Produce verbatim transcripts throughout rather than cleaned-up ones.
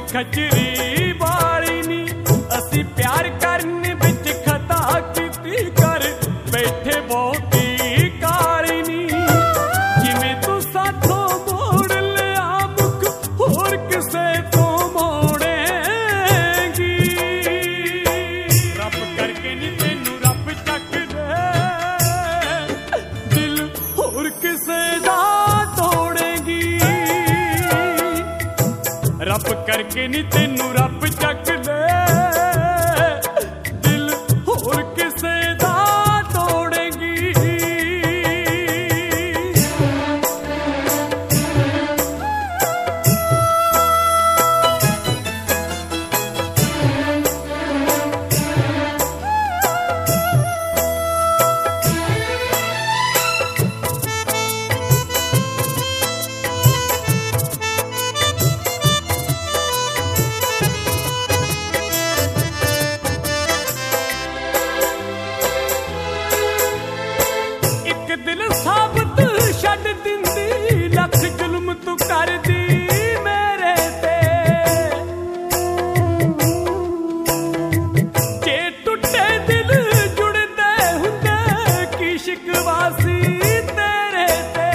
खचरी वाली नी असी प्यार करने विच खता कीती कर बैठे बहुती काली नी जिवें तू साथों मोड़ लिया मुख होर किसे तो मोड़ेगी रब करके नी तेनू रब चक दे दिल होर किसे दा तोड़ेगी रब करके नी तेनू रब चक दे दिल होर किसे दा तोड़ेगी दिल साबत छड्ड दिंदी लख जुल्म तू करदी मेरे ते जे टुटे दिल जुड़दे हुंदे की शिकवासी तेरे ते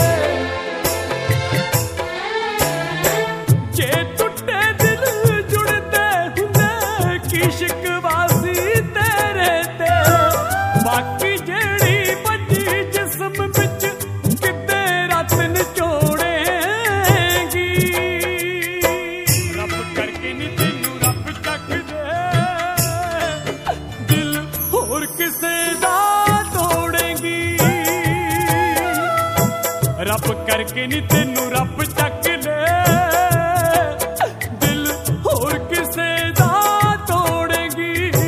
जे टुटे दिल जुड़दे हुंदे की शिकवासी तेरे ते बाकी जेड़ी रब करके नी तेनू रब चक ले दिल होर किसे दा तोड़ेगी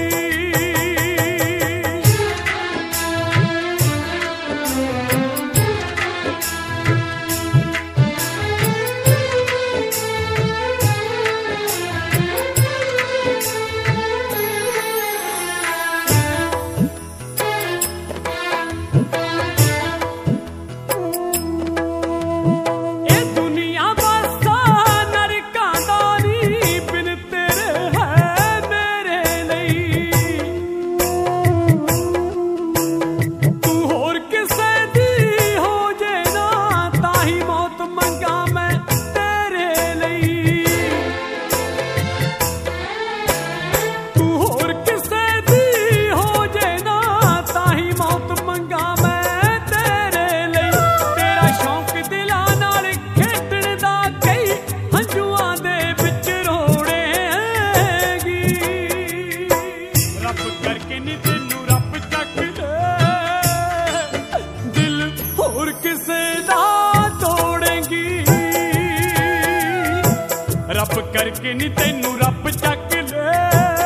रब करके नी तेनू रब चक ले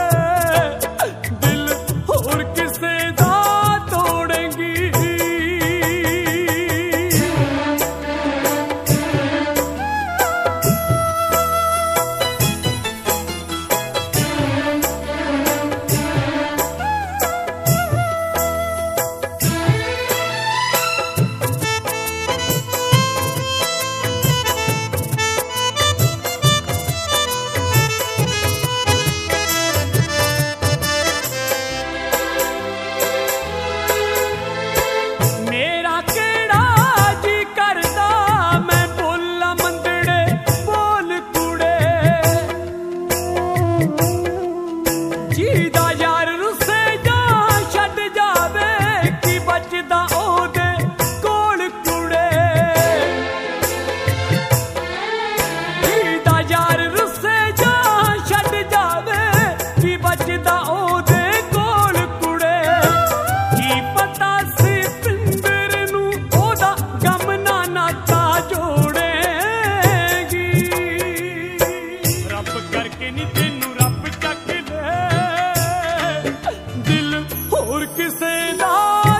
दिल होर किसे दा तोड़ेगी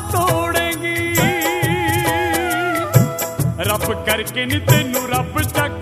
रब करके नी तेनू रब चक